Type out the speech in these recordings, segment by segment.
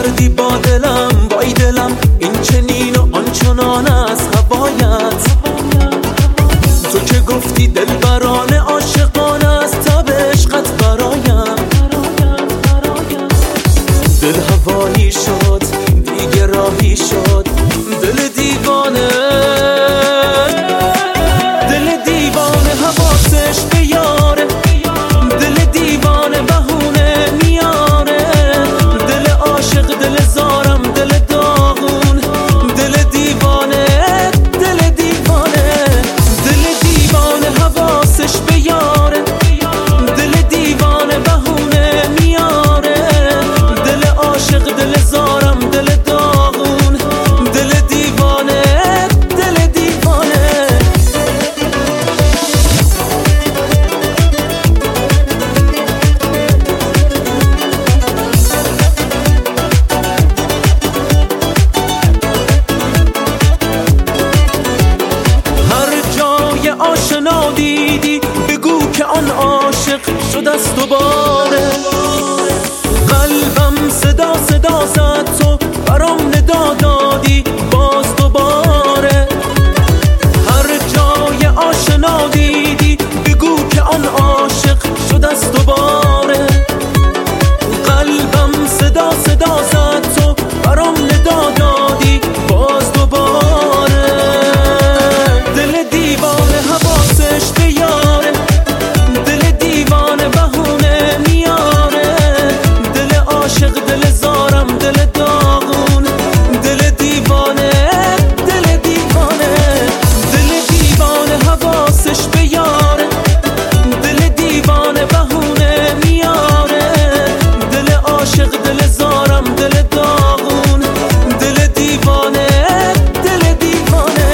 کردی با دلم وای دلم، این چنین و آنچنان از هوایت. تو که گفتی دلبرانه عاشقانه است تب عشقت برایم. دل هوایی شد دیگه راهی شد، دل دیوانه، دل دیوانه حواسش به یاره، دل دیوانه بهونه میاره، دل عاشق دل زارم دل داغون، دل دیوانه، دل دیوانه، دل دیوانه حواسش به یاره، دل دیوانه بهونه میاره، دل عاشق دل زارم دل داغون، دل دیوانه، دل دیوانه. هر جای آشنا دیدی بگو که آن عاشق شد از دوباره. قلبم صدا صدا زد تو برام ندا دادی باز دوباره. هر جای آشنا دیدی بگو که آن عاشق شد از دوباره. قلبم صدا صدا زد تو برام ندا دادی باز دوباره. دل دیوانه حواسش به یاره، دل دیوانه بهونه میاره، دل عاشق دل زارم دل داغون، دل دیوانه، دل دیوانه، دل دیوانه حواسش به یاره، دل دیوانه بهونه میاره، دل عاشق دل زارم دل داغون، دل دیوانه، دل دیوانه.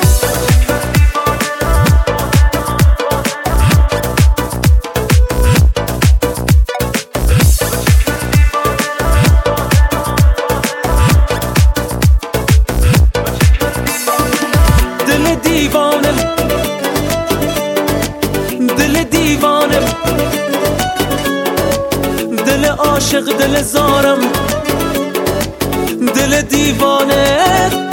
دل دیوانه، دل دیوانه، دل عاشق دل زارم دل دیوانه.